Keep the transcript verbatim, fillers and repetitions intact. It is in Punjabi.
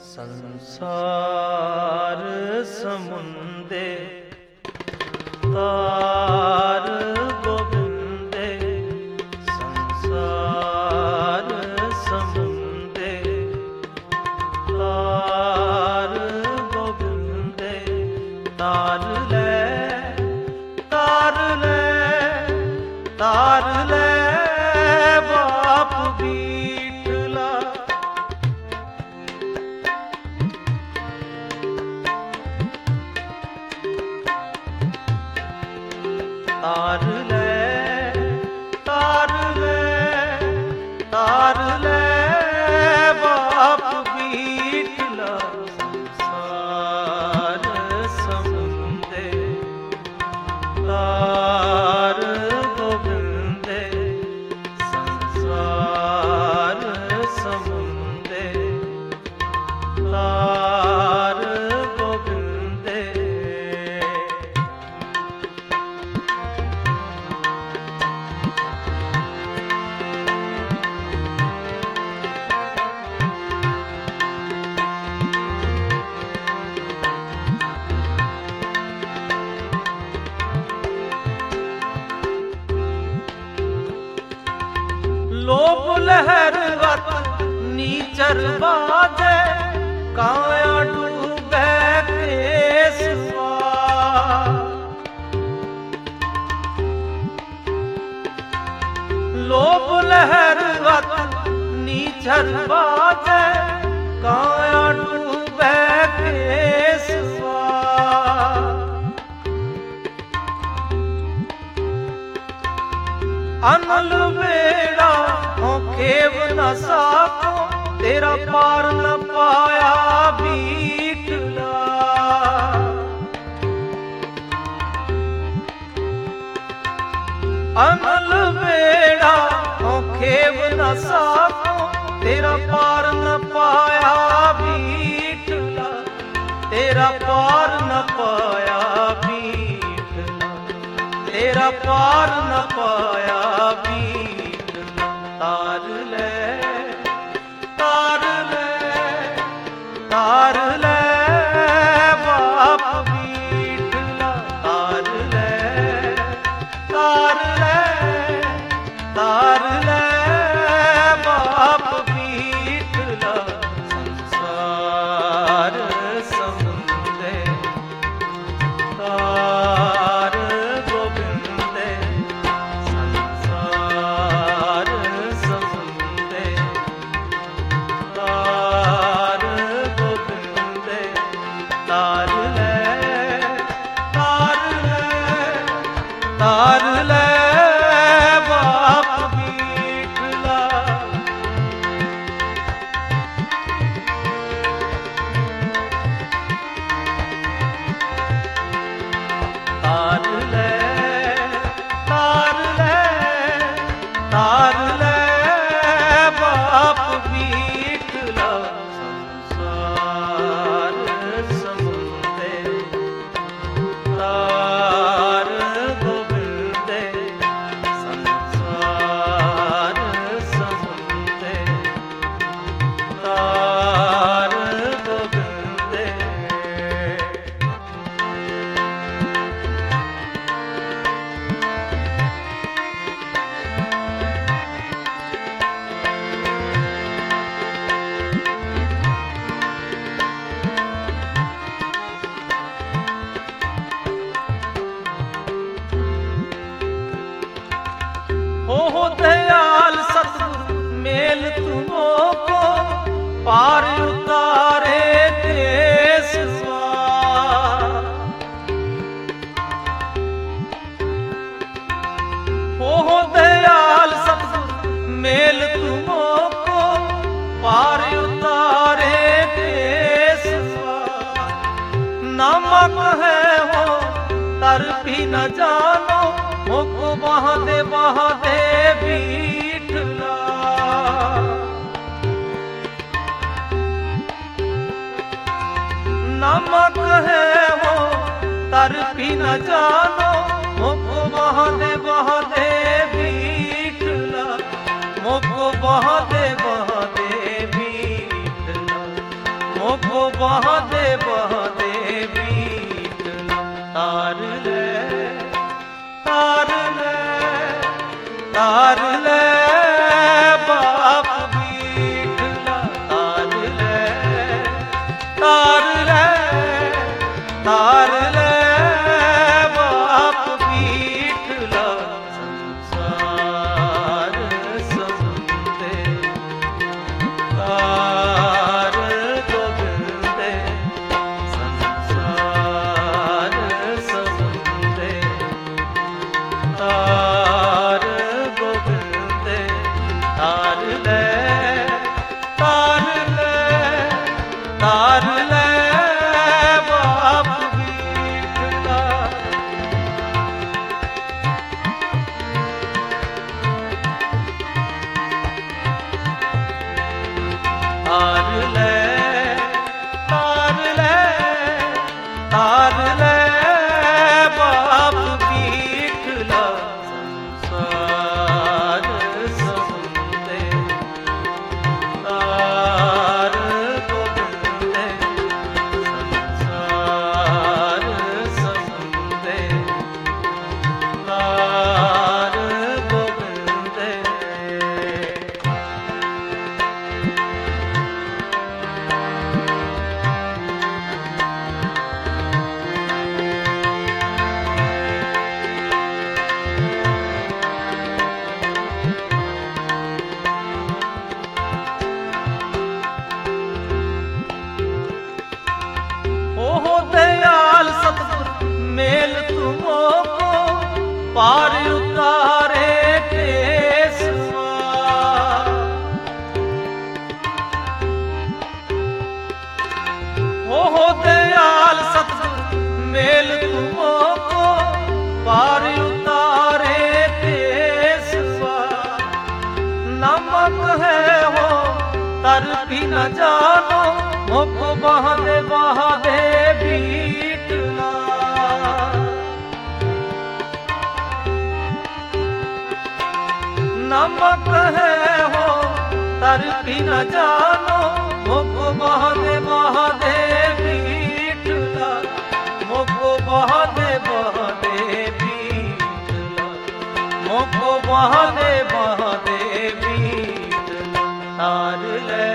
ਸੰਸਾਰ ਸਮੁੰਦੇ ਤਾਰ ਗੋਬਿੰਦੇ, ਸੰਸਾਰ ਸਮੁੰਦੇ ਤਾਰ ਗੋਬਿੰਦੇ। ਤਾਰ ਲੈ ਤਾਰ ਲੈ ਤਾਰ ਲੈ ਬਾਪ ਬੀਠਲਾ। ਤਾਰ ਲੈ ਤਾਰ ਲੈ ਤਾਰ ਲੈ ਬਾਪ ਬੀਠਲਾ। ਸੰਸਾਰ ਸਮੁੰਦੇ ਤਾਰ ਗੋਬਿੰਦੇ, ਸੰਸਾਰ ਸਮੁੰਦੇ ਤਾਰ ਗੋਬਿੰਦੇ। ਲੋਭ ਲਹਿਰ ਵਤ ਨੀਚਰ ਬਾਜੈ, ਕਾਇਆ ਡੂਬੈ ਕੇਸ ਪਾਰ। ਲੋਭ ਲਹਿਰ ਵਤ ਨੀਚਰ ਬਾਜੈ, ਕਾਇਆ ਡੂਬੈ ਕੇਸ ਪਾਰ। ਅਨਲ ਵੇੜਾ ਖੇਵ ਨ ਸਾਕੋ, ਤੇਰਾ ਪਾਰ ਨ ਪਾਇਆ ਬੀਠਲਾ। ਅਨਲ ਵੇੜਾ ਖੇਵ ਨ ਸਾਕੋ, ਤੇਰਾ ਪਾਰ ਨ ਪਾਇਆ ਬੀਠਲਾ। ਤੇਰਾ ਪਾਰ ਨ ਪਾਇਆ ਬੀਠਲਾ, ਤੇਰਾ ਪਾਰ ਨ ਪਾਇਆ ਬੀਠਲਾ। ਤਾਰ ਲੈ ਤਾਰ ਲੈ ਤਾਰ ਲੈ ਬਾਪ ਬੀਠਲਾ। ਤਾਰ ਲੈ ਤਾਰ ਲੈ ਤਾਰ ਲੈ ਬਾਪ ਬੀਠਲਾ। ਸੰਸਾਰ ਸਮੁੰਦੇ ਤਾਰ ਗੋਬਿੰਦੇ, ਸੰਸਾਰ ਸਮੁੰਦੇ ਤਾਰ ਗੋਬਿੰਦੇ। ਤਾਰ ਲੈ ਤਾਰ ਲੈ ਤਾਰ ਲੈ ਬਾਪ ਬੀਠਲਾ। ਤਾਰ ਲੈ ਤਾਰ ਲੈ ਤਾਰ ਲੈ ਬਾਪ ਬੀਠਲਾ। ਸੰਸਾਰ ਸਮੁੰਦੇ ਤਾਰ ਗੋਬਿੰਦੇ, ਸੰਸਾਰ ਸਮੁੰਦੇ ਤਾਰ ਗੋਬਿੰਦੇ। ਹੋ ਦਇਆਲ ਸਤਿਗੁਰ ਮੇਲ ਤੁਮੋ ਕੋ, ਪਾਰ ਉਤਾਰੇ ਦੇਸ ਸਵਾਰ। ਹੋ ਦਇਆਲ ਸਤਿਗੁਰ ਮੇਲ ਤੁਮੋ ਕੋ, ਪਾਰ ਉਤਾਰੇ ਦੇਸ ਸਵਾਰ। ਨਾਮਕ ਹੈ ਹੋ ਤਰ ਵੀ ਨ ਜਾਨੋ, ਮੁਖ ਬਹਾਦੇ ਬਹਾਦੇ ਬੀਠਲਾ। ਨਮਕ ਹੈ ਹੋ ਤਰ ਵੀ ਨ ਜਾਨੋ, ਮੁਖ ਬਹਾਦੇ ਬਹਾਦੇ ਬੀਠਲਾ। ਮੁਖ ਬਹਾਦੇ ਬਹਾਦੇ ਬੀਠਲਾ, ਮੁਖ बहादे बहादे बीटला तार ले तार ले तार ले बाप बीटला तार ले तार ले तार ले बाप बीटला संसार समुंदे तार गोविंदे संसार समुंदे तार गोविंदे तार ले तार ले तार ले बाप बीटला तार ले तार ले तार ले बाप बीटला संसार समुंदे तार गोविंदे संसार समुंदे तार गोविंदे ओह दयाल सतगुर मेल तुमो को पार उतारे केसवा ओह दयाल सतगुर मेल तुमो को पार उतारे केसवा नमक है हो तर भी न जानो मोको बहादे बहादे बीटला नमक है हो तर भी न जानो मोको बहादे बहादे बीटला मोको बहादे बहादे बीटला मोको बहादे बहादे बीटला तार ले